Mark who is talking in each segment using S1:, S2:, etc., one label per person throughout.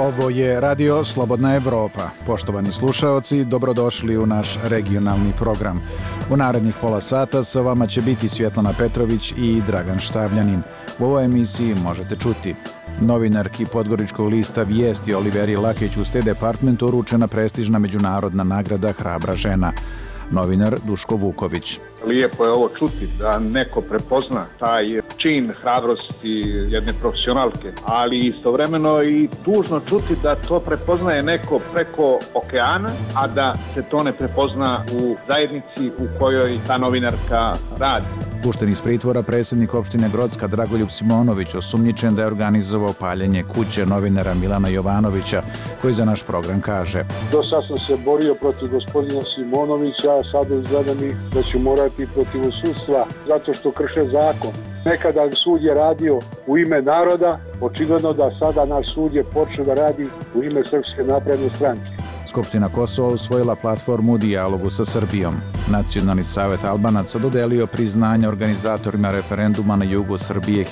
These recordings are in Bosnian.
S1: Ovo je Radio Slobodna Evropa. Poštovani slušaoci, dobrodošli u naš regionalni program. U narednih pola sata sa vama će biti Svjetlana Petrović i Dragan Štavljanin. U ovoj emisiji možete čuti: novinarki podgoričkog lista Vijesti Oliveri Lakić u State Departmentu uručena prestižna međunarodna nagrada Hrabra žena. Novinar Duško Vuković.
S2: Lijepo je ovo čuti, da neko prepozna taj čin hrabrosti jedne profesionalke, ali istovremeno i tužno čuti da to prepoznaje neko preko okeana, a da se to ne prepozna u zajednici u kojoj ta novinarka radi.
S1: Pušten iz pritvora predsjednik opštine Grocka Dragoljub Simonović, osumnjičen da je organizovao paljenje kuće novinara Milana Jovanovića, koji za naš program kaže:
S3: Do sad sam se borio protiv gospodina Simonovića, a sada izgleda mi da ću morati protiv sudstva zato što krše zakon. Nekada sud je radio u ime naroda, očigledno da sada naš sud je počeo da radi u ime Srpske napredne stranke.
S1: Skupština Kosova usvojila platformu u dijalogu sa Srbijom. Nacionalni savjet Albanaca dodelio priznanje organizatorima referenduma na jugu Srbije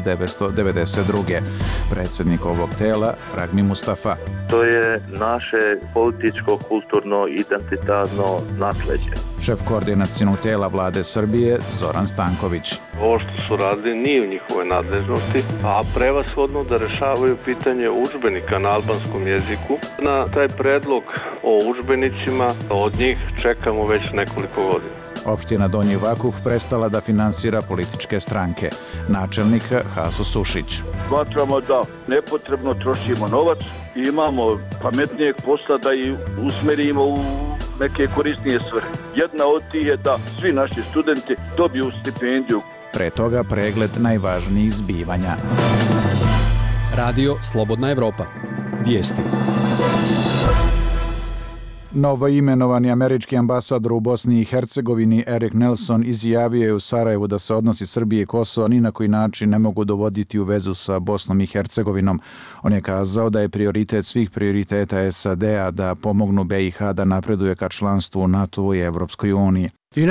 S1: 1992. Predsjednik ovog tela, Ragmi Mustafa.
S4: To je naše političko, kulturno, identitarno nasleđe.
S1: Šef koordinacionog tela vlade Srbije, Zoran Stanković.
S5: Ovo što su radili nije u njihovoj nadležnosti, a prevashodno da rešavaju pitanje udžbenika na albanskom jeziku. Na taj predlog o udžbenicima od njih čekamo već nekoliko godina.
S1: Opština Donji Vakuf prestala da finansira političke stranke. Načelnik Haso Sušić.
S6: Smatramo da nepotrebno trošimo novac i imamo pametnijeg posla da i usmerimo u neke korisnije svrhe. Jedna od tih je da svi naši studenti dobiju stipendiju.
S1: Pre toga pregled najvažnijih zbivanja.
S7: Radio Slobodna Evropa. Vijesti.
S1: Novoimenovani američki ambasador u Bosni i Hercegovini Erik Nelson izjavio je u Sarajevu da se odnosi Srbije i Kosova ni na koji način ne mogu dovoditi u vezu sa Bosnom i Hercegovinom. On je kazao da je prioritet svih prioriteta SAD-a da pomognu BiH da napreduje ka članstvu u NATO i Evropskoj uniji.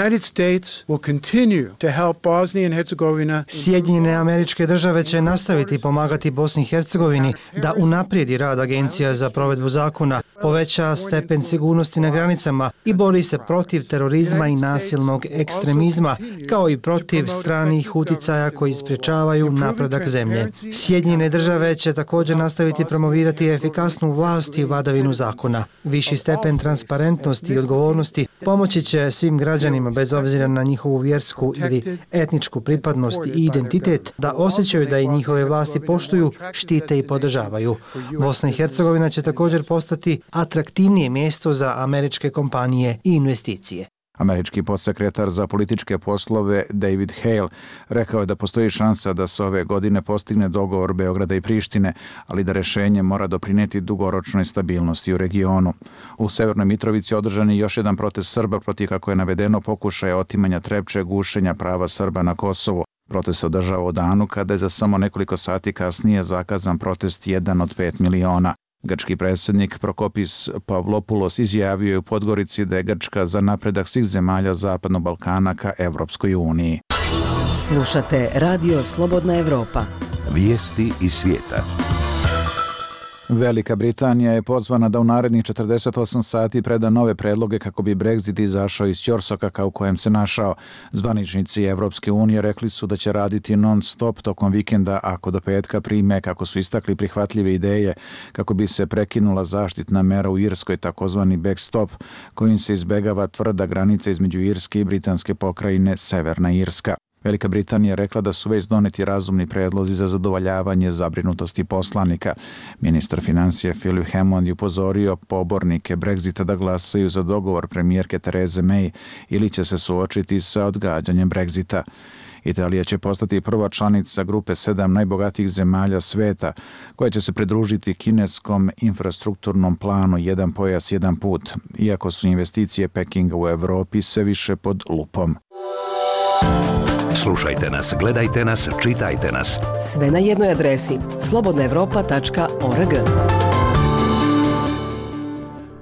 S8: Sjedinjene Američke Države će nastaviti pomagati Bosni i Hercegovini da unaprijedi rad Agencija za provedbu zakona, poveća stepen sigurnosti na granicama i bori se protiv terorizma i nasilnog ekstremizma, kao i protiv stranih uticaja koji sprječavaju napredak zemlje. Sjedinjene Države će također nastaviti promovirati efikasnu vlast i vladavinu zakona. Viši stepen transparentnosti i odgovornosti pomoći će svim građanima bez obzira na njihovu vjersku ili etničku pripadnost i identitet da osjećaju da i njihove vlasti poštuju, štite i podržavaju. Bosna i Hercegovina će također postati atraktivnije mjesto za američke kompanije i investicije.
S1: Američki podsekretar za političke poslove David Hale rekao je da postoji šansa da se ove godine postigne dogovor Beograda i Prištine, ali da rješenje mora doprinijeti dugoročnoj stabilnosti u regionu. U Severnoj Mitrovici održan je još jedan protest Srba protiv, kako je navedeno, pokušaja otimanja Trepče, gušenja prava Srba na Kosovu. Protest se održava u danu kada je za samo nekoliko sati kasnije zakazan protest 1 od 5 miliona. Grčki predsjednik Prokopis Pavlopoulos izjavio je u Podgorici da je Grčka za napredak svih zemalja Zapadnog Balkana ka Evropskoj uniji.
S9: Slušate Radio Slobodna Evropa.
S10: Vijesti iz svijeta.
S1: Velika Britanija je pozvana da u narednih 48 sati preda nove predloge kako bi Brexit izašao iz ćorsokaka u kojem se našao. Zvaničnici Evropske unije rekli su da će raditi non-stop tokom vikenda ako do petka prime, kako su istakli, prihvatljive ideje kako bi se prekinula zaštitna mera u Irskoj, takozvani backstop, kojim se izbegava tvrda granica između Irske i britanske pokrajine Severna Irska. Velika Britanija je rekla da su već doneti razumni predlozi za zadovoljavanje zabrinutosti poslanika. Ministar financija Philip Hammond je upozorio pobornike Brexita da glasaju za dogovor premijerke Therese May ili će se suočiti sa odgađanjem Brexita. Italija će postati prva članica grupe 7 najbogatijih zemalja sveta, koja će se pridružiti kineskom infrastrukturnom planu Jedan pojas, jedan put, iako su investicije Pekinga u Evropi sve više pod lupom.
S10: Slušajte nas, gledajte nas, čitajte nas.
S9: Sve na jednoj adresi slobodnaevropa.org.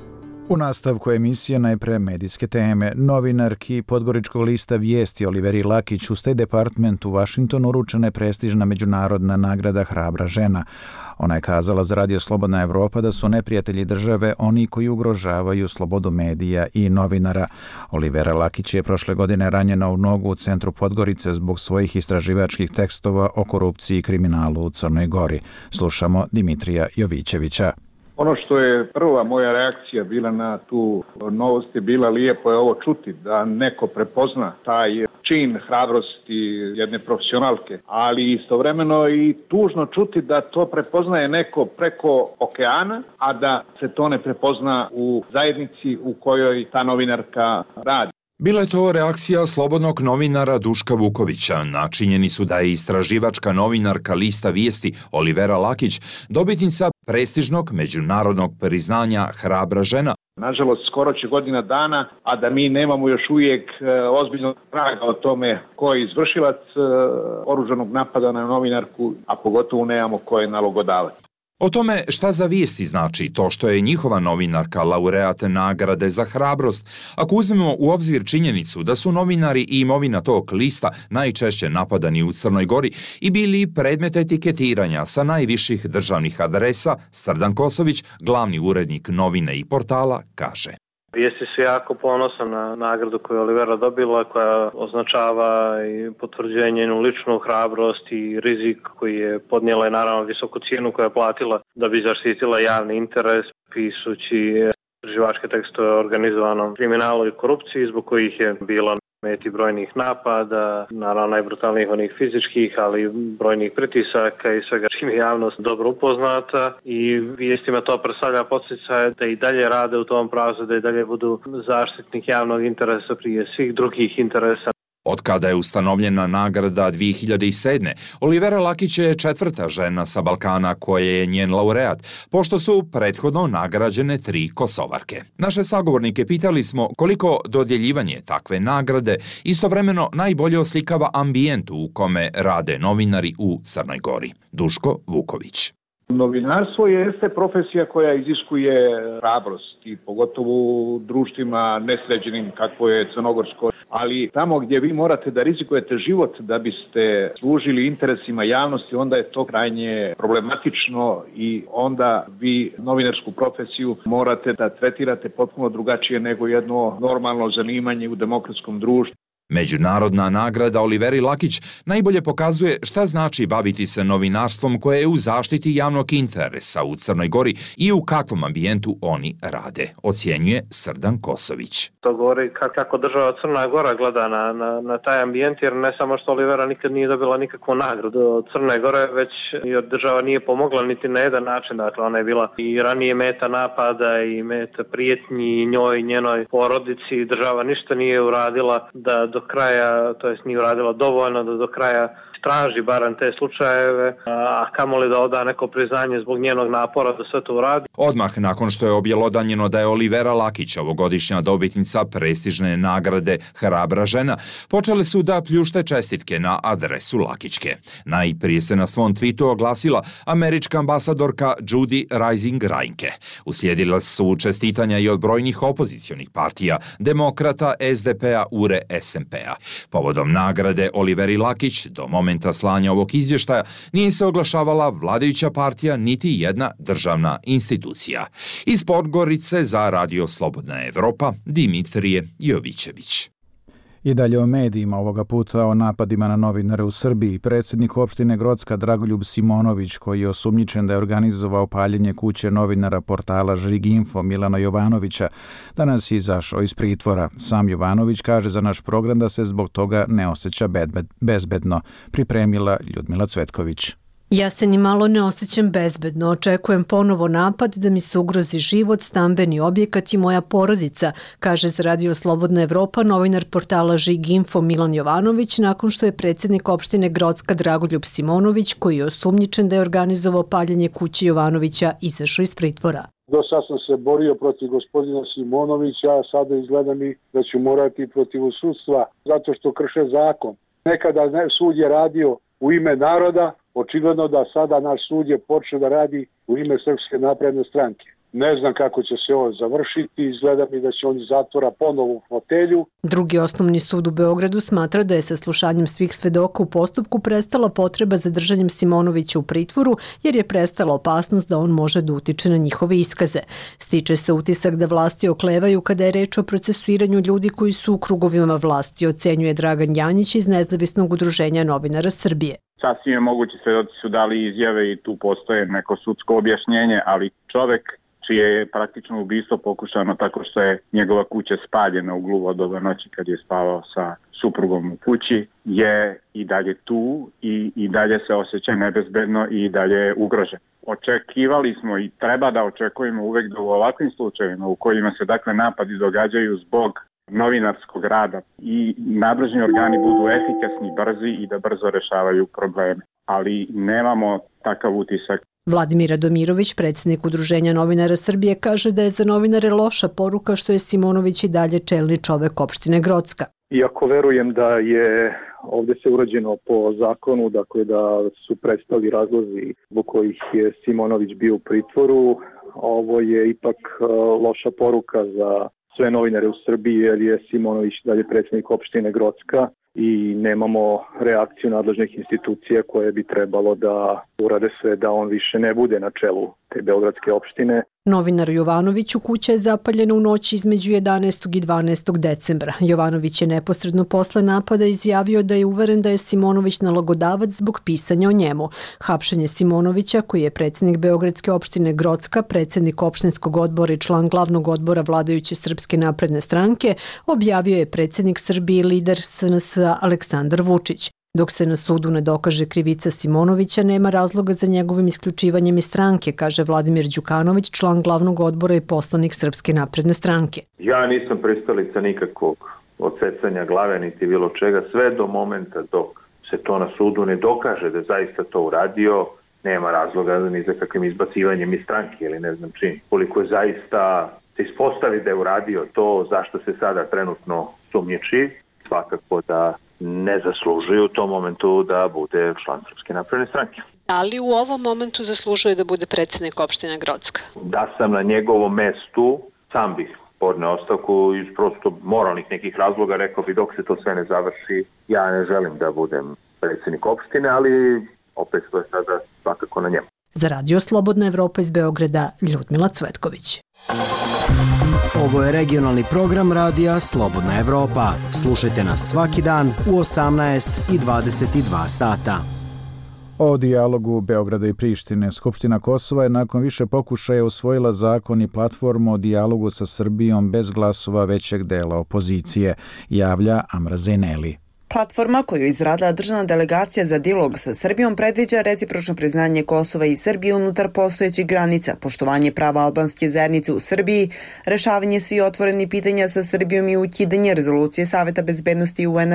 S1: U nastavku emisije najpre medijske teme. Novinarki Podgoričkog lista Vijesti Oliveri Lakić u State Department u Vašingtonu uručena je prestižna međunarodna nagrada Hrabra žena. Ona je kazala za Radio Slobodna Evropa da su neprijatelji države oni koji ugrožavaju slobodu medija i novinara. Olivera Lakić je prošle godine ranjena u nogu u centru Podgorice zbog svojih istraživačkih tekstova o korupciji i kriminalu u Crnoj Gori. Slušamo Dimitrija Jovićevića.
S2: Ono što je prva moja reakcija bila na tu novost je bila lijepo je ovo čuti, da neko prepozna taj čin hrabrosti jedne profesionalke, ali istovremeno i tužno čuti da to prepoznaje neko preko okeana, a da se to ne prepozna u zajednici u kojoj ta novinarka radi.
S11: Bila je to reakcija slobodnog novinara Duška Vukovića na činjenicu da je istraživačka novinarka lista Vijesti Olivera Lakić dobitnica prestižnog međunarodnog priznanja Hrabra žena.
S2: Nažalost, skoro će godina dana, a da mi nemamo još uvijek ozbiljnog traga o tome ko je izvršilac oružanog napada na novinarku, a pogotovo nemamo ko je nalogodavac.
S11: O tome šta za Vijesti znači to što je njihova novinarka laureat nagrade za hrabrost, ako uzmemo u obzir činjenicu da su novinari i imovina tog lista najčešće napadani u Crnoj Gori i bili predmet etiketiranja sa najviših državnih adresa, Srdan Kosović, glavni urednik novine i portala, kaže.
S12: Vijesti su jako ponosan na nagradu koju je Olivera dobila, koja označava i potvrđenje njenu ličnu hrabrost i rizik koji je podnijela i naravno visoku cijenu koju je platila da bi zaštitila javni interes, pisući istraživačke tekstove o organizovanom kriminalu i korupciji zbog kojih je bila meti brojnih napada, naravno najbrutalnijih onih fizičkih, ali brojnih pritisaka i svega čim je javnost dobro upoznata i Vijestima to predstavlja podsticaj da i dalje rade u tom pravcu, da i dalje budu zaštitnik javnog interesa prije svih drugih interesa.
S11: Od kada je ustanovljena nagrada 2007. Olivera Lakić je četvrta žena sa Balkana koja je njen laureat, pošto su prethodno nagrađene 3 Kosovarke. Naše sagovornike pitali smo koliko dodjeljivanje takve nagrade istovremeno najbolje oslikava ambijent u kome rade novinari u Crnoj Gori. Duško Vuković.
S2: Novinarstvo jeste profesija koja iziskuje hrabrost i pogotovo u društvima nesređenim kakvo je crnogorsko, ali tamo gdje vi morate da rizikujete život da biste služili interesima javnosti, onda je to krajnje problematično i onda vi novinarsku profesiju morate da tretirate potpuno drugačije nego jedno normalno zanimanje u demokratskom društvu.
S11: Međunarodna nagrada Oliveri Lakić najbolje pokazuje šta znači baviti se novinarstvom koje je u zaštiti javnog interesa u Crnoj Gori i u kakvom ambijentu oni rade, ocjenjuje Srdan Kosović.
S12: To govori kako država Crna Gora gleda na taj ambijent, jer ne samo što Olivera nikad nije dobila nikakvu nagradu od Crne Gore, već i država nije pomogla niti na jedan način. Dakle, ona je bila i ranije meta napada i meta prijetnji njoj i njenoj porodici. Država ništa nije uradila da do kraja, to jest nije uradila dovoljno da do kraja traži barem te slučajeve, a kamoli da oda neko priznanje zbog njenog napora da sve to uradi.
S11: Odmah nakon što je objelodanjeno da je Olivera Lakić ovogodišnja dobitnica prestižne nagrade Hrabra žena, počele su da pljušte čestitke na adresu Lakićke. Najprije se na svom tweetu oglasila američka ambasadorka Judy Rising Reinke. Uslijedila su čestitanja i od brojnih opozicionih partija, demokrata, SDP-a, URE, SMP-a. Povodom nagrade Oliveri Lakić do momenta slanja ovog izvještaja nije se oglašavala vladajuća partija niti jedna državna institucija. Iz Podgorice za Radio Slobodna Evropa, Dimitrije Jovićević.
S1: I dalje o medijima, ovoga puta o napadima na novinare u Srbiji. Predsjednik opštine Grocka Dragoljub Simonović, koji je osumnjičen da je organizovao paljenje kuće novinara portala Žiginfo Milana Jovanovića, danas je izašao iz pritvora. Sam Jovanović kaže za naš program da se zbog toga ne osjeća bezbedno. Pripremila Ljudmila Cvetković.
S13: Ja se ni malo ne osjećam bezbedno, očekujem ponovo napad da mi se ugrozi život, stambeni objekat i moja porodica, kaže za Radio Slobodna Evropa novinar portala Žiginfo Milan Jovanović nakon što je predsjednik opštine Grocka Dragoljub Simonović, koji je osumnjičen da je organizovao paljenje kuće Jovanovića, izašao iz pritvora.
S3: Do sad sam se borio protiv gospodina Simonovića, a sada izgleda mi da ću morati protiv sudstva zato što krše zakon. Nekada sud je radio u ime naroda, očigledno da sada naš sud je počeo da radi u ime Srpske napredne stranke. Ne znam kako će se ovo završiti, izgleda mi da će on iz zatvora ponovo u fotelju.
S13: Drugi osnovni sud u Beogradu smatra da je sa slušanjem svih svedoka u postupku prestala potreba za držanjem Simonovića u pritvoru jer je prestala opasnost da on može da utiče na njihove iskaze. Stiče se utisak da vlasti oklevaju kada je reč o procesuiranju ljudi koji su u krugovima vlasti, ocenjuje Dragan Janjić iz Nezavisnog udruženja novinara Srbije.
S14: Sasvim je moguće, svedoci su dali izjave i tu postoje neko sudsko objašnjenje, ali čovek čije je praktično ubistvo pokušano tako što je njegova kuća spaljena u gluvo doba noći kad je spavao sa suprugom u kući, je i dalje tu i dalje se osjeća nebezbedno i dalje je ugrožen. Očekivali smo i treba da očekujemo uvek da u ovakvim slučajevima u kojima se dakle napadi događaju zbog novinarskog rada i nadležni organi budu efikasni, brzi i da brzo rešavaju probleme. Ali nemamo takav utisak.
S13: Vladimir Radomirović, predsjednik Udruženja novinara Srbije, kaže da je za novinare loša poruka što je Simonović i dalje čelni čovek opštine Grocka.
S15: Iako verujem da je ovde se urađeno po zakonu, dakle da su prestali razlozi zbog kojih je Simonović bio u pritvoru, ovo je ipak loša poruka za sve novinare u Srbiji jer je Simonović dalje predsjednik opštine Grocka i nemamo reakciju nadležnih institucija koje bi trebalo da urade sve da on više ne bude na čelu te beogradske opštine.
S13: Novinar Jovanoviću kuća je zapaljena u noći između 11. i 12. decembra. Jovanović je neposredno posle napada izjavio da je uveren da je Simonović nalogodavac zbog pisanja o njemu. Hapšenje Simonovića, koji je predsjednik beogradske opštine Grocka, predsjednik opštinskog odbora i član glavnog odbora vladajuće Srpske napredne stranke, objavio je predsjednik Srbije i lider SNS Aleksandar Vučić. Dok se na sudu ne dokaže krivica Simonovića, nema razloga za njegovim isključivanjem iz stranke, kaže Vladimir Đukanović, član glavnog odbora i poslanik Srpske napredne stranke.
S16: Ja nisam pristalica nikakvog odsecanja glave niti bilo čega, sve do momenta dok se to na sudu ne dokaže da zaista to uradio, nema razloga ni za kakvim izbacivanjem iz stranke ili ne znam čim. Koliko je zaista se ispostavi da je uradio to zašto se sada trenutno sumnjiči, svakako da ne zaslužuju u tom momentu da bude član Srpske napredne stranke.
S13: Ali u ovom momentu zaslužuje da bude predsjednik opštine Grocka?
S16: Da sam na njegovom mestu, sam bih podneo ostavku iz prosto moralnih nekih razloga, rekao bi dok se to sve ne završi, ja ne želim da budem predsjednik opštine, ali opet to je sada svakako na njemu.
S13: Za Radio Slobodna Evropa iz Beograda, Ljudmila Cvetković.
S17: Ovo je regionalni program radija Slobodna Evropa. Slušajte nas svaki dan u 18 i 22 sata.
S1: O dijalogu Beograda i Prištine. Skupština Kosova je nakon više pokušaja usvojila zakon i platformu o dijalogu sa Srbijom bez glasova većeg dela opozicije, javlja Amra Zeneli.
S18: Platforma koju je izradila državna delegacija za dijalog sa Srbijom predviđa recipročno priznanje Kosova i Srbije unutar postojećih granica, poštovanje prava albanske zajednice u Srbiji, rešavanje svih otvorenih pitanja sa Srbijom i ukidanje rezolucije Saveta bezbednosti UN-a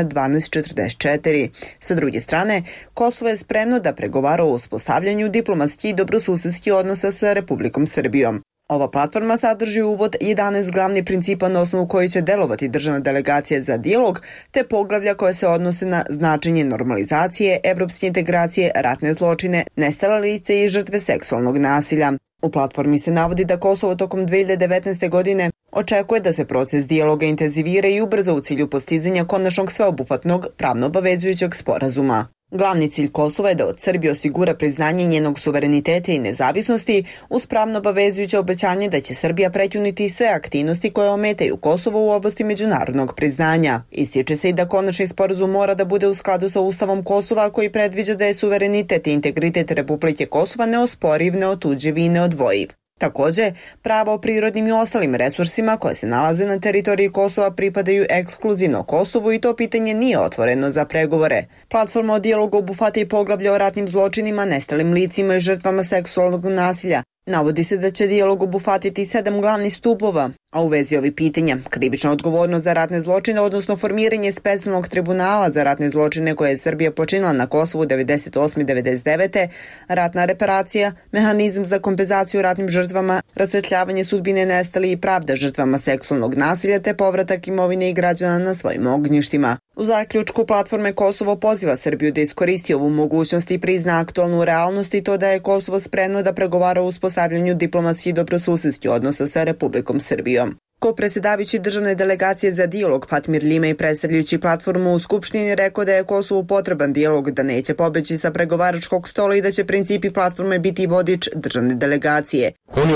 S18: 1244. Sa druge strane, Kosovo je spremno da pregovara o uspostavljanju diplomatskih i dobrosusedskih odnosa sa Republikom Srbijom. Ova platforma sadrži uvod 11 glavnih principa na osnovu koji će delovati državna delegacija za dijalog, te poglavlja koje se odnose na značenje normalizacije, evropske integracije, ratne zločine, nestala lica i žrtve seksualnog nasilja. U platformi se navodi da Kosovo tokom 2019. godine očekuje da se proces dijaloga intenzivira i ubrza u cilju postizanja konačnog sveobuhvatnog pravno obavezujućeg sporazuma. Glavni cilj Kosova je da od Srbije osigura priznanje njenog suvereniteta i nezavisnosti uz pravno obavezujuće obećanje da će Srbija prekiniti sve aktivnosti koje ometaju Kosovo u oblasti međunarodnog priznanja. Ističe se i da konačni sporazum mora da bude u skladu sa Ustavom Kosova koji predviđa da je suverenitet i integritet Republike Kosova neosporiv, neotuđiv i neodvojiv. Takođe, prava o prirodnim i ostalim resursima koje se nalaze na teritoriji Kosova pripadaju ekskluzivno Kosovu i to pitanje nije otvoreno za pregovore. Platforma o dijalogu obuhvata i poglavlja o ratnim zločinima, nestalim licima i žrtvama seksualnog nasilja. Navodi se da će dijalog obuhvatiti 7 glavnih stupova, a u vezi ovih pitanja krivična odgovornost za ratne zločine, odnosno formiranje specijalnog tribunala za ratne zločine koje je Srbija počinila na Kosovu 98. i 99. ratna reparacija, mehanizam za kompenzaciju ratnim žrtvama, rasvetljavanje sudbine nestalih i pravda žrtvama seksualnog nasilja te povratak imovine i građana na svojim ognjištima. U zaključku platforme Kosovo poziva Srbiju da iskoristi ovu mogućnost i prizna aktualnu realnost i to da je Kosovo spremno da pregovara o uspostavljanju diplomatskih i dobrosusedskih odnosa sa Republikom Srbijom. Ko-predsjedavajući državne delegacije za dijalog Fatmir Limej predstavljajući platformu u Skupštini rekao da je Kosovu potreban dijalog, da neće pobeći sa pregovaračkog stola i da će principi platforme biti vodič državne delegacije.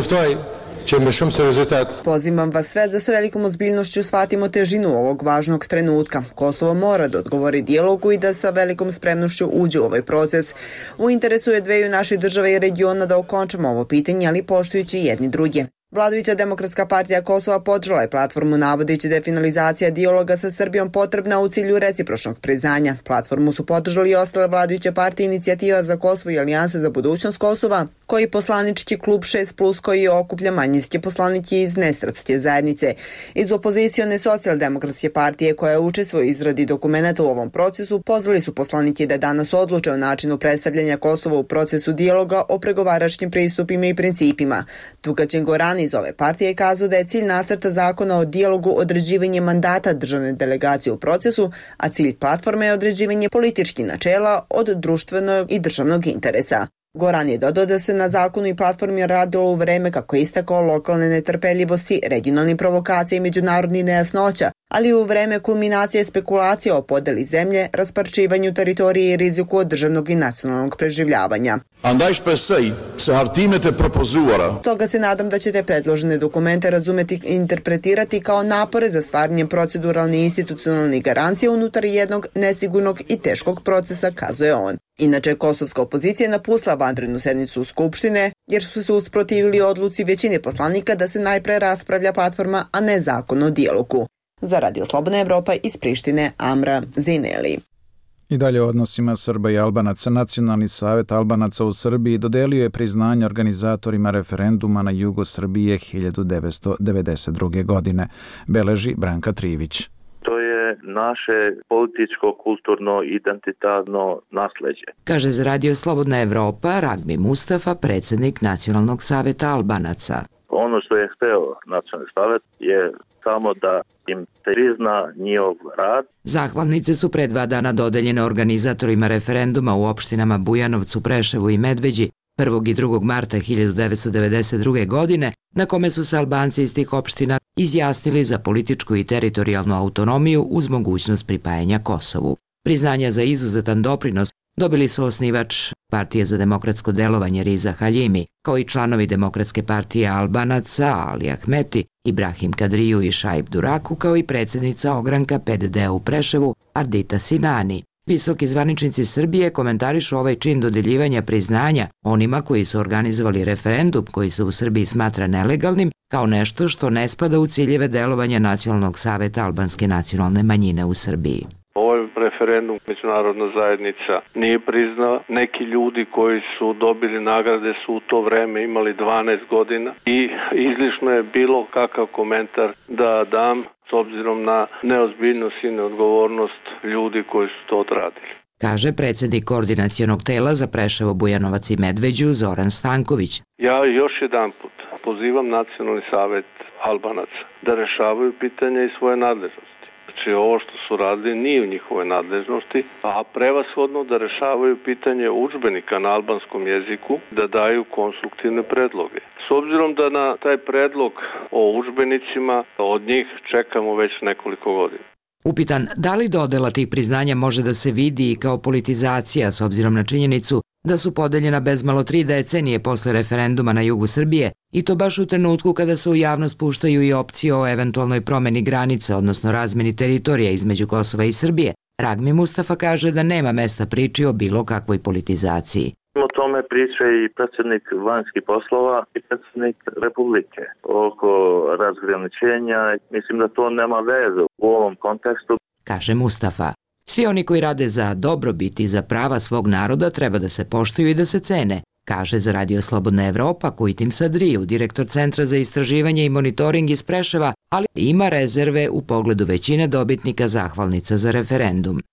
S18: Pozivam vas sve da sa velikom ozbiljnošću shvatimo težinu ovog važnog trenutka. Kosovo mora da odgovori dijalogu i da sa velikom spremnošću uđe u ovaj proces. U interesu je dveju naših država i regiona da okončamo ovo pitanje, ali poštujući jedni druge. Vladajuća Demokratska partija Kosova podržala je platformu navodeći da je finalizacija dijaloga sa Srbijom potrebna u cilju recipročnog priznanja. Platformu su podržali i ostale vladajuće partije Inicijativa za Kosovo i Alijanse za budućnost Kosova, koji poslanički klub 6+, koji okuplja manjinske poslanike iz nesrpske zajednice. Iz opozicione socijaldemokratske partije koja učestvuje u izradi dokumenta u ovom procesu, pozvali su poslanike da danas odluče o načinu predstavljanja Kosova u procesu dijaloga o pregovaračkim pristupima i principima. Tukaćen Gorani iz ove partije kazao da je cilj nacrta zakona o dijalogu određivanje mandata državne delegacije u procesu, a cilj platforme je određivanje političkih načela od društvenog i državnog interesa. Goran je dodao da se na zakonu i platformi radilo u vreme kako je istakao lokalne netrpeljivosti, regionalnih provokacija i međunarodnih nejasnoća, ali i u vreme kulminacije spekulacija o podeli zemlje, rasparčivanju teritorije i riziku od državnog i nacionalnog preživljavanja. Toga se nadam da ćete predložene dokumente razumeti i interpretirati kao napore za stvaranje proceduralne i institucionalne garancije unutar jednog nesigurnog i teškog procesa, kazuje on. Inače, kosovska opozicija je napustila vanrednu sednicu Skupštine jer su se usprotivili odluci većine poslanika da se najpre raspravlja platforma, a ne zakon o dijalogu. Za Radio Slobodna Evropa iz Prištine, Amra Zineli.
S1: I dalje o odnosima Srba i Albanaca. Nacionalni savet Albanaca u Srbiji dodelio je priznanje organizatorima referenduma na jugu Srbije 1992. godine. Beleži Branka Trivić.
S4: To je naše političko, kulturno, identitarno nasleđe.
S19: Kaže za Radio Slobodna Evropa Ragbi Mustafa, predsjednik Nacionalnog saveta Albanaca.
S4: Ono što je hteo Nacionalni savet je samo da im prizna njihov rad.
S19: Zahvalnice su pre 2 dana dodeljene organizatorima referenduma u opštinama Bujanovcu, Preševu i Medveđi 1. i 2. marta 1992. godine, na kome su se Albanci iz tih opština izjasnili za političku i teritorijalnu autonomiju uz mogućnost pripajanja Kosovu. Priznanja za izuzetan doprinos dobili su osnivač Partije za demokratsko delovanje Riza Haljimi, kao i članovi Demokratske partije Albanaca Ali Ahmeti, Ibrahim Kadriju i Šaib Duraku, kao i predsjednica ogranka PDD u Preševu Ardita Sinani. Visoki zvaničnici Srbije komentarišu ovaj čin dodeljivanja priznanja onima koji su organizovali referendum koji se u Srbiji smatra nelegalnim kao nešto što ne spada u ciljeve delovanja Nacionalnog saveta albanske nacionalne manjine u Srbiji.
S5: Ovaj referendum međunarodna zajednica nije priznala. Neki ljudi koji su dobili nagrade su u to vreme imali 12 godina i izlišno je bilo kakav komentar da dam s obzirom na neozbiljnost i neodgovornost ljudi koji su to odradili.
S19: Kaže predsjednik koordinacionog tela za Preševo, Bujanovac i Medveđu Zoran Stanković.
S5: Ja još jedanput pozivam Nacionalni savet Albanaca da rešavaju pitanja i svoje nadležnosti. Znači ovo što su radili nije u njihovoj nadležnosti, a prevashodno da rešavaju pitanje udžbenika na albanskom jeziku, da daju konstruktivne predloge. S obzirom da na taj predlog o udžbenicima od njih čekamo već nekoliko godina.
S19: Upitan da li dodela tih priznanja može da se vidi kao politizacija s obzirom na činjenicu da su podeljena bezmalo 3 decenije posle referenduma na jugu Srbije i to baš u trenutku kada se u javnost puštaju i opcije o eventualnoj promeni granica, odnosno razmeni teritorija između Kosova i Srbije, Ragmi Mustafa kaže da nema mesta priči o bilo kakvoj politizaciji.
S4: O tome priča i predsjednik vanjskih poslova i predsjednik Republike oko razgraničenja. Mislim da to nema veze u ovom kontekstu.
S19: Kaže Mustafa. Svi oni koji rade za dobrobit i za prava svog naroda treba da se poštuju i da se cene, kaže za Radio Slobodna Evropa Kujtim Sadriju, direktor Centra za istraživanje i monitoring iz Preševa, ali ima rezerve u pogledu većine dobitnika zahvalnica za referendum.
S20: Svi oni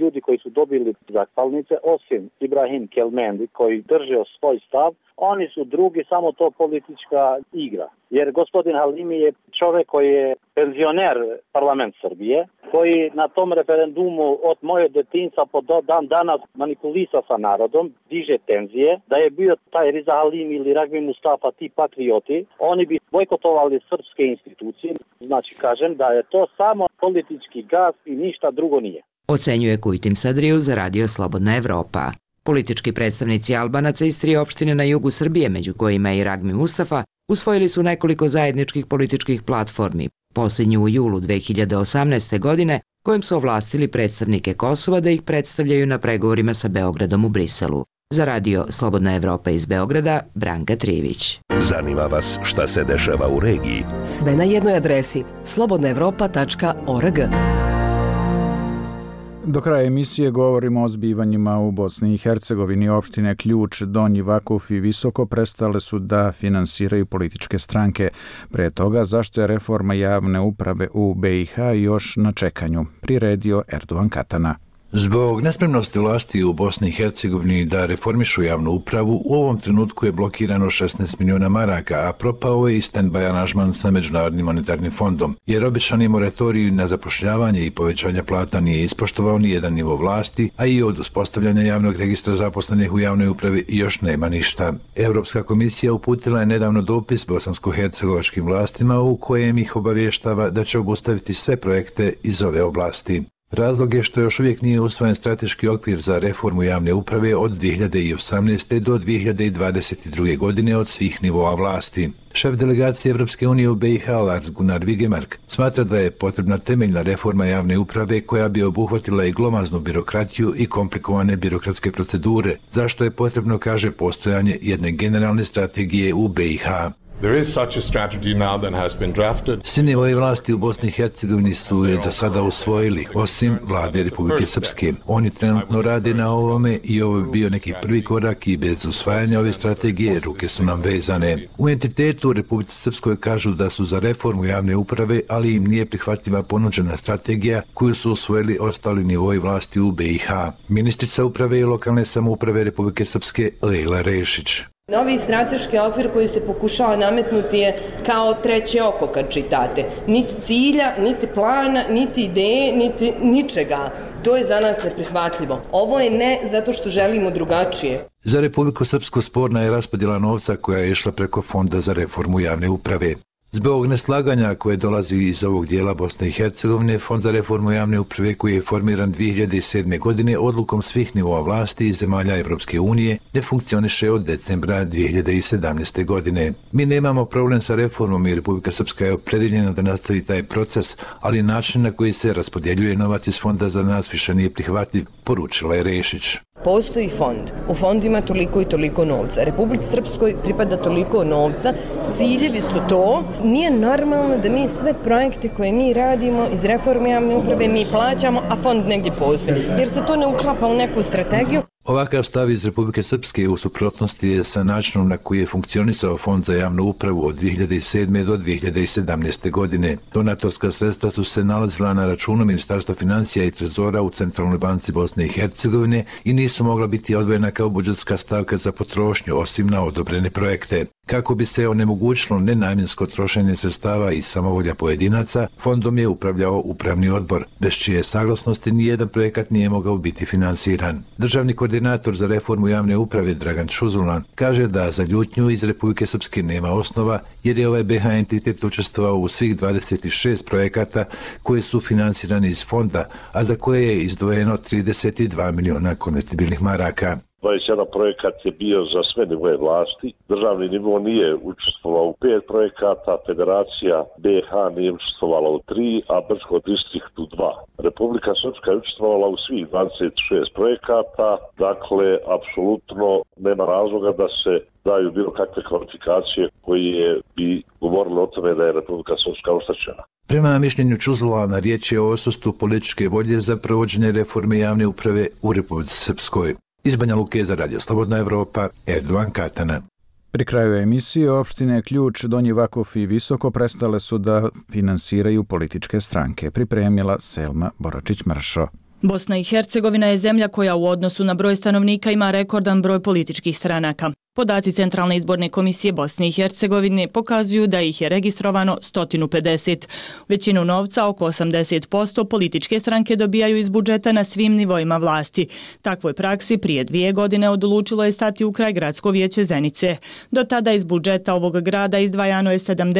S20: ljudi koji su dobili zahvalnice, osim Ibrahim Kelmendi koji držao svoj stav, oni su drugi, samo to politička igra. Jer gospodin Halimi je čovjek koji je penzioner parlament Srbije, koji na tom referendumu od moje detinjstva po dan danas manipulisa sa narodom, diže tenzije. Da je bio taj Riza Halimi ili Ragbi Mustafa, ti patrioti, oni bi bojkotovali srpske institucije. Znači, kažem da je to samo politički gas i ništa drugo nije.
S19: Ocenjuje Kujtim Sadriju za Radio Slobodna Evropa. Politički predstavnici Albanaca iz 3 opštine na jugu Srbije, među kojima je i Ragbi Mustafa, usvojili su nekoliko zajedničkih političkih platformi, posljednju u julu 2018. godine, kojim su ovlastili predstavnike Kosova da ih predstavljaju na pregovorima sa Beogradom u Briselu. Za Radio Slobodna Evropa iz Beograda, Branka Trivić.
S10: Zanima vas šta se dešava u regiji?
S9: Sve na jednoj adresi slobodnaevropa.org.
S1: Do kraja emisije govorimo o zbivanjima u Bosni i Hercegovini. Opštine Ključ, Donji Vakuf i Visoko prestale su da finansiraju političke stranke. Pre toga, zašto je reforma javne uprave u BiH još na čekanju? Priredio Erdogan Katana.
S21: Zbog nespremnosti vlasti u Bosni i Hercegovini da reformišu javnu upravu, u ovom trenutku je blokirano 16 miliona maraka, a propao je i stand-by aranžman sa Međunarodnim monetarnim fondom, jer obećani moratorij na zapošljavanje i povećanje plata nije ispoštovao ni jedan nivo vlasti, a i od uspostavljanja javnog registra zaposlenih u javnoj upravi još nema ništa. Europska komisija uputila je nedavno dopis bosansko-hercegovačkim vlastima u kojem ih obavještava da će obustaviti sve projekte iz ove oblasti. Razlog je što još uvijek nije usvojen strateški okvir za reformu javne uprave od 2018. do 2022. godine od svih nivoa vlasti. Šef delegacije Evropske unije u BiH Lars Gunnar Vigemark smatra da je potrebna temeljna reforma javne uprave koja bi obuhvatila i glomaznu birokratiju i komplikovane birokratske procedure, zašto je potrebno, kaže, postojanje jedne generalne strategije u BiH. Svi nivoji vlasti u Bosni i Hercegovini su je do sada usvojili, osim vlade Republike Srpske. Oni trenutno rade na ovome i ovo bi bio neki prvi korak i bez usvajanja ove strategije ruke su nam vezane. U entitetu u Republike Srpskoj kažu da su za reformu javne uprave, ali im nije prihvatljiva ponuđena strategija koju su usvojili ostali nivoji vlasti u BiH. Ministrica uprave i lokalne samouprave Republike Srpske Lejla Rešić.
S22: Novi strateški okvir koji se pokušava nametnuti je kao treće oko kad čitate. Niti cilja, niti plana, niti ideje, niti ničega. To je za nas neprihvatljivo. Ovo je ne zato što želimo drugačije.
S21: Za Republiku Srpsku sporna je raspodjela novca koja je išla preko Fonda za reformu javne uprave. Zbog neslaganja koje dolazi iz ovog dijela Bosne i Hercegovine, Fond za reformu javne uprave koji je formiran 2007. godine odlukom svih nivoa vlasti i zemalja Evropske unije ne funkcioniše od decembra 2017. godine. Mi nemamo problem sa reformom i Republika Srpska je opredjeljena da nastavi taj proces, ali način na koji se raspodjeljuje novac iz fonda za nas više nije prihvatljiv, poručila je Rešić.
S22: Postoji fond. U fondu ima toliko i toliko novca. Republici Srpskoj pripada toliko novca. Ciljevi su to. Nije normalno da mi sve projekte koje mi radimo iz reforme javne uprave mi plaćamo, a fond negdje postoji. Jer se to ne uklapa u neku strategiju.
S21: Ovakav stav iz Republike Srpske u suprotnosti je sa načinom na koji je funkcionisao Fond za javnu upravu od 2007. do 2017. godine. Donatorska sredstva su se nalazila na računu Ministarstva financija i trezora u Centralnoj banci Bosne i Hercegovine i nisu mogla biti odvojena kao budžetska stavka za potrošnju, osim na odobrene projekte. Kako bi se onemogućilo nenamjensko trošenje sredstava i samovolja pojedinaca, fondom je upravljao upravni odbor, bez čije saglasnosti nijedan projekat nije mogao biti finansiran. Državni koordinator za reformu javne uprave Dragan Čuzulan kaže da za ljutnju iz Republike Srpske nema osnova, jer je ovaj BiH entitet učestvovao u svih 26 projekata koji su finansirani iz fonda, a za koje je izdvojeno 32 miliona konvertibilnih maraka.
S23: 21 projekat je bio za sve nivoje vlasti. Državni nivo nije učestvovao u 5 projekata, Federacija BiH nije učestvovala u 3, a Brčko distrikt u 2. Republika Srpska je učestvovala u svih 26 projekata, dakle, apsolutno nema razloga da se daju bilo kakve kvalifikacije koje bi govorile o tome da je Republika Srpska oštećena.
S21: Prema mišljenju Čuzlana, riječ je o odsustvu političke volje za provođenje reforme javne uprave u Republici Srpskoj. Iz Banja Luke za Radio Slobodna Evropa, Erdogan Katana.
S1: Pri kraju emisije opštine Ključ, Donji Vakuf i Visoko prestale su da finansiraju političke stranke, pripremila Selma Boračić-Mršo.
S6: Bosna i Hercegovina je zemlja koja u odnosu na broj stanovnika ima rekordan broj političkih stranaka. Podaci Centralne izborne komisije Bosne i Hercegovine pokazuju da ih je registrovano 150. Većinu novca, oko 80%, političke stranke dobijaju iz budžeta na svim nivoima vlasti. Takvoj praksi prije 2 godine odlučilo je stati u kraj Gradsko vijeće Zenice. Do tada iz budžeta ovog grada izdvajano je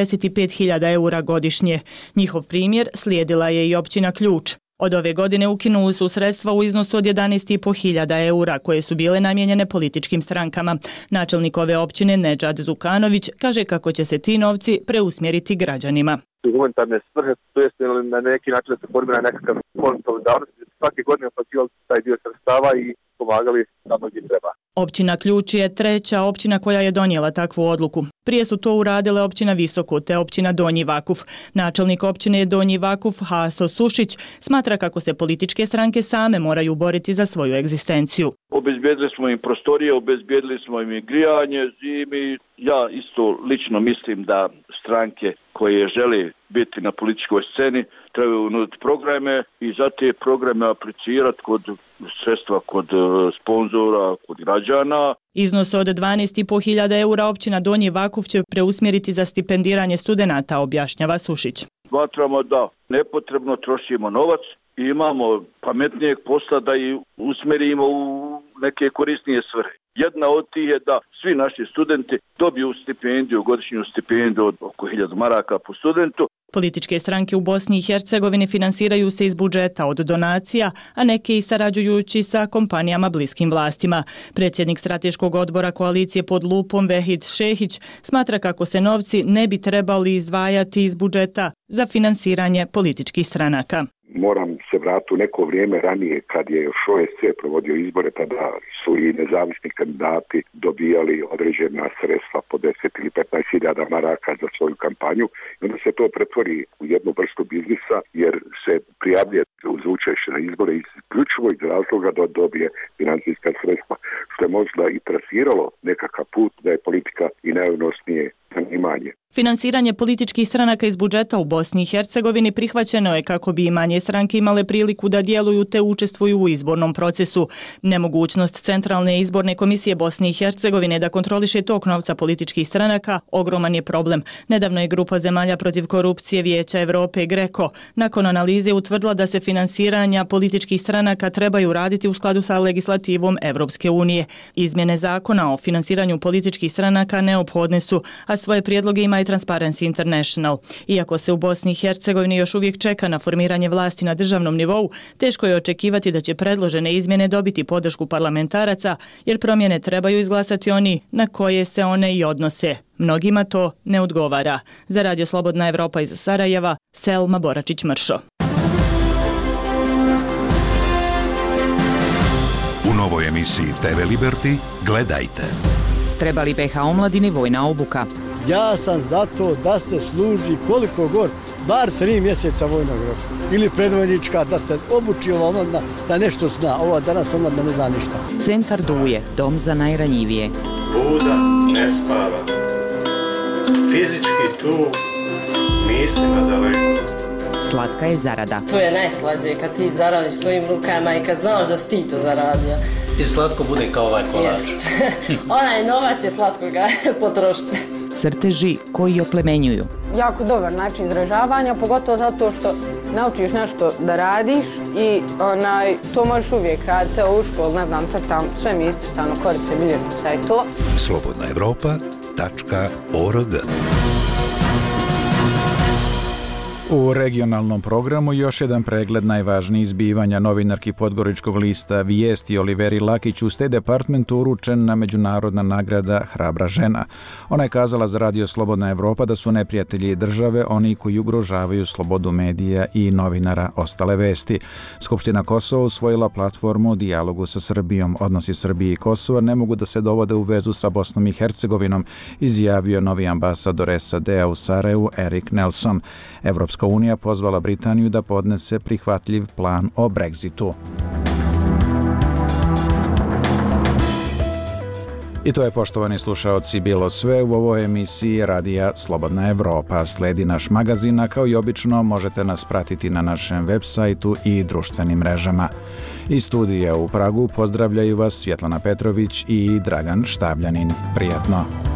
S6: 75.000 eura godišnje. Njihov primjer slijedila je i općina Ključ. Od ove godine ukinuli su sredstva u iznosu od 11.500 eura koje su bile namijenjene političkim strankama. Načelnik ove općine Nedžad Zukanović kaže kako će se ti novci preusmjeriti građanima.
S7: Humanitarne svrhe, to jest na neki način da se formira nekakav fond solidarnosti, svake godine uplaćivali taj dio sredstava i pomagali tamo gdje treba.
S6: Općina Ključ je 3. općina koja je donijela takvu odluku. Prije su to uradile općina Visoko te općina Donji Vakuf. Načelnik općine Donji Vakuf Haso Sušić smatra kako se političke stranke same moraju boriti za svoju egzistenciju.
S8: Obezbijedili smo im prostorije, obezbijedili smo im grijanje zimi. Ja isto lično mislim da stranke koje žele biti na političkoj sceni trebaju nuditi programe i za te programe aplicirati kod sredstva, kod sponzora, kod građana.
S6: Iznos od 12.500 eura općina Donji Vakuf će preusmjeriti za stipendiranje studenata, objašnjava Sušić.
S8: Smatramo da nepotrebno trošimo novac i imamo pametnijeg posla da i usmjerimo u neke korisnije svrhe. Jedna od tih je da svi naši studenti dobiju stipendiju, godišnju stipendiju od oko 1000 maraka po studentu.
S6: Političke stranke u Bosni i Hercegovini finansiraju se iz budžeta od donacija, a neke i sarađujući sa kompanijama bliskim vlastima. Predsjednik strateškog odbora koalicije pod lupom Vehid Šehić smatra kako se novci ne bi trebali izdvajati iz budžeta za finansiranje političkih stranaka.
S24: Moram se vratiti u neko vrijeme ranije kad je još OSC provodio izbore, tada su i nezavisni kandidati dobijali određena sredstva po 10 ili 15.000 maraka za svoju kampanju i onda se to pretvori u jednu vrstu biznisa jer se prijavljuje uz učešće na izbore isključivo iz razloga da dobije financijska sredstva, što je možda i trasiralo nekakav put da je politika i najodnosnije zanimanje.
S6: Finansiranje političkih stranaka iz budžeta u Bosni i Hercegovini prihvaćeno je kako bi i manje stranke imale priliku da djeluju te učestvuju u izbornom procesu. Nemogućnost Centralne izborne komisije Bosne i Hercegovine da kontroliše tok novca političkih stranaka ogroman je problem. Nedavno je grupa zemalja protiv korupcije Vijeća Europe GRECO nakon analize utvrdila da se finansiranja političkih stranaka trebaju raditi u skladu sa legislativom Europske unije. Izmjene zakona o finansiranju političkih stranaka neophodne su, a svoje prijedloge ima i Transparency International. Iako se u Bosni i Hercegovini još uvijek čeka na formiranje vlasti na državnom nivou, teško je očekivati da će predložene izmjene dobiti podršku parlamentaraca, jer promjene trebaju izglasati oni na koje se one i odnose. Mnogima to ne odgovara. Za Radio Slobodna Evropa iz Sarajeva, Selma Boračić-Mršo.
S10: U novoj emisiji TV Liberty gledajte.
S25: Treba li BiH omladini vojna obuka?
S26: Ja sam za to da se služi koliko god, bar 3 mjeseca vojnog roka. Ili predvojnička, da se obuči ova omladina, da nešto zna. Ova danas omladina ne zna ništa.
S25: Centar Duje, dom za najranjivije.
S27: Buda ne spava. Fizički tu, mislima daleko.
S25: Slatka je zarada.
S28: To je najslađe kad ti zaradiš svojim rukama i kad znaš da si ti to zaradio.
S27: I slatko bude kao ovaj kolač.
S28: Onaj novac je slatko ga potrošiti.
S25: Crteži koji oplemenjuju.
S29: Jako dobar način izražavanja, pogotovo zato što naučiš nešto da radiš i to možeš uvijek raditi. Evo u školu, ne znam, crtam, sve mi iscrtano, korice, bilježnica i to.
S10: slobodnaevropa.org.
S1: U regionalnom programu još jedan pregled najvažnijih zbivanja. Novinarki podgoričkog lista Vijesti Oliveri Lakić u State Departmentu uručena međunarodna nagrada Hrabra žena. Ona je kazala za Radio Slobodna Evropa da su neprijatelji države oni koji ugrožavaju slobodu medija i novinara. Ostale vesti. Skupština Kosova usvojila platformu o dijalogu sa Srbijom. Odnosi Srbije i Kosova ne mogu da se dovode u vezu sa Bosnom i Hercegovinom, izjavio novi ambasador SAD-a u Sarajevu Erik Nelson. Evropska unija pozvala Britaniju da podnese prihvatljiv plan o Brexitu. I to je, poštovani slušaoci, bilo sve u ovoj emisiji Radija Slobodna Evropa. Sledi naš magazin, a kao i obično možete nas pratiti na našem web sajtu i društvenim mrežama. Iz studija u Pragu pozdravljaju vas Svjetlana Petrović i Dragan Štavljanin. Prijatno!